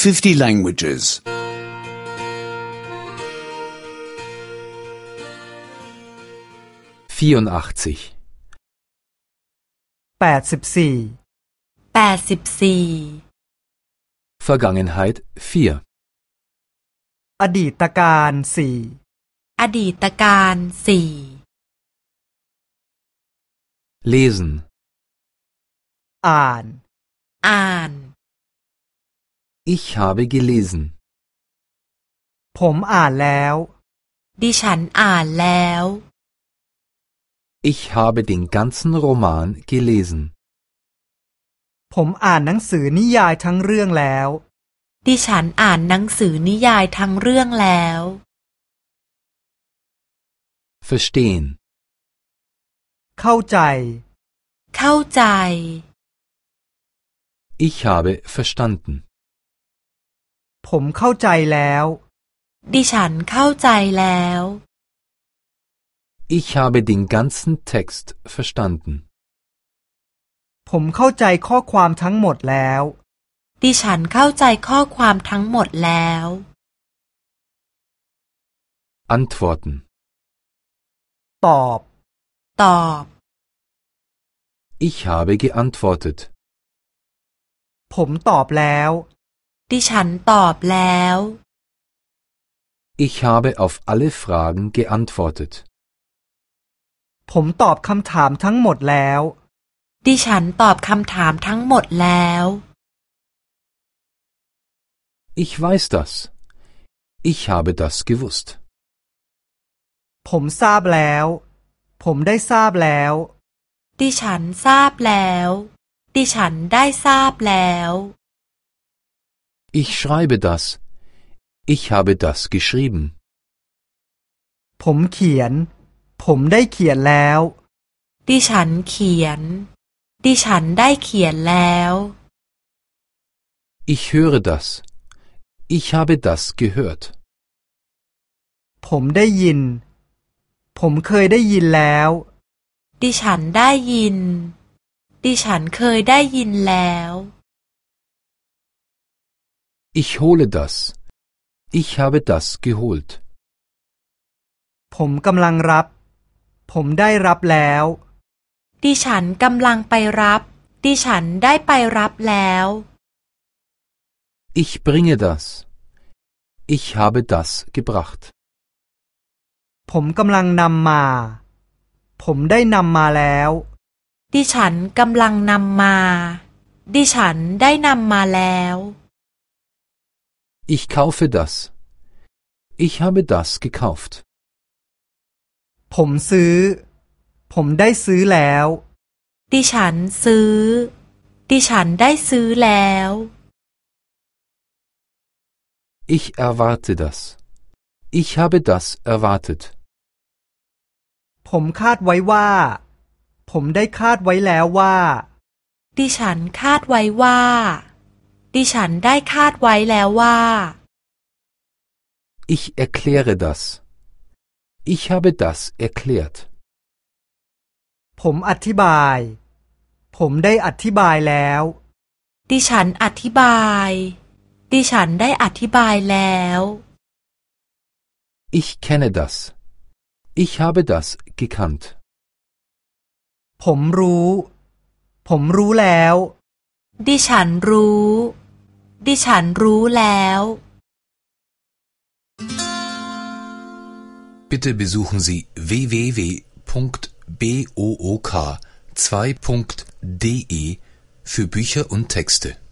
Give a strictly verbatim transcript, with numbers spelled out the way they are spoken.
fifty languages. vierundachtzig. แปดสิบสี่แปดสิบสี่ Vergangenheit vier. อดีตการสี่อดีตการสี่ Lesen. อ่านอ่าน Ich habe gelesen. ผมอ่านแล้วดิฉันอ่านแล้ว Ich habe den ganzen Roman gelesen. ผมอ่านหนังสือนิยายทั้งเรื่องแล้วดิฉันอ่านหนังสือนิยายทั้งเรื่องแล้ว Verstehen. เข้าใจเข้าใจ Ich habe verstanden. ผมเข้าใจแล้วดิฉันเข้าใจแล้ว Ich habe den ganzen Text verstanden. ผมเข้าใจข้อความทั้งหมดแล้วดิฉันเข้าใจข้อความทั้งหมดแล้ว Antworten. ตอบตอบ Ich habe geantwortet. ผมตอบแล้วดิฉันตอบแล้ว Ich habe auf alle Fragen geantwortet. ผมตอบคำถามทั้งหมดแล้วดิฉันตอบคำถามทั้งหมดแล้ว Ich weiß das. Ich habe das gewusst. ผมทราบแล้ว ผมได้ทราบแล้วดิฉันทราบแล้ว ดิฉันได้ทราบแล้ว Ich schreibe das. Ich habe das geschrieben. ผมเขียน ผมได้เขียนแล้วดิฉันเขียน ดิฉันได้เขียนแล้ว Ich höre das. Ich habe das gehört. ผมได้ยิน ผมเคยได้ยินแล้วดิฉันได้ยิน ดิฉันเคยได้ยินแล้ว Ich hole das. Ich habe das geholt. ผมกำลังรับ ผมได้รับแล้วดิฉันกำลังไปรับ ดิฉันได้ไปรับแล้ว Ich bringe das. Ich habe das gebracht. ผมกำลังนำมา ผมได้นำมาแล้วดิฉันกำลังนำมา ดิฉันได้นำมาแล้ว Ich kaufe das. Ich habe das gekauft. ผมซื้อ ผมได้ซื้อแล้วดิฉันซื้อ ดิฉันได้ซื้อแล้ว Ich erwarte das. Ich habe das erwartet. ผมคาดไว้ว่า ผมได้คาดไว้แล้วว่าดิฉันคาดไว้ว่า ดิฉันได้คาดไว้แล้วว่า Ich erkläre das. Ich habe das erklärt. ผมอธิบาย ผมได้อธิบายแล้วดิฉันอธิบาย ดิฉันได้อธิบายแล้ว Ich kenne das. Ich habe das gekannt. ผมรู้ ผมรู้แล้วดิฉันรู้ ดิฉันรู้แล้ว Bitte besuchen Sie w w w punkt book zwei punkt de für Bücher und Texte.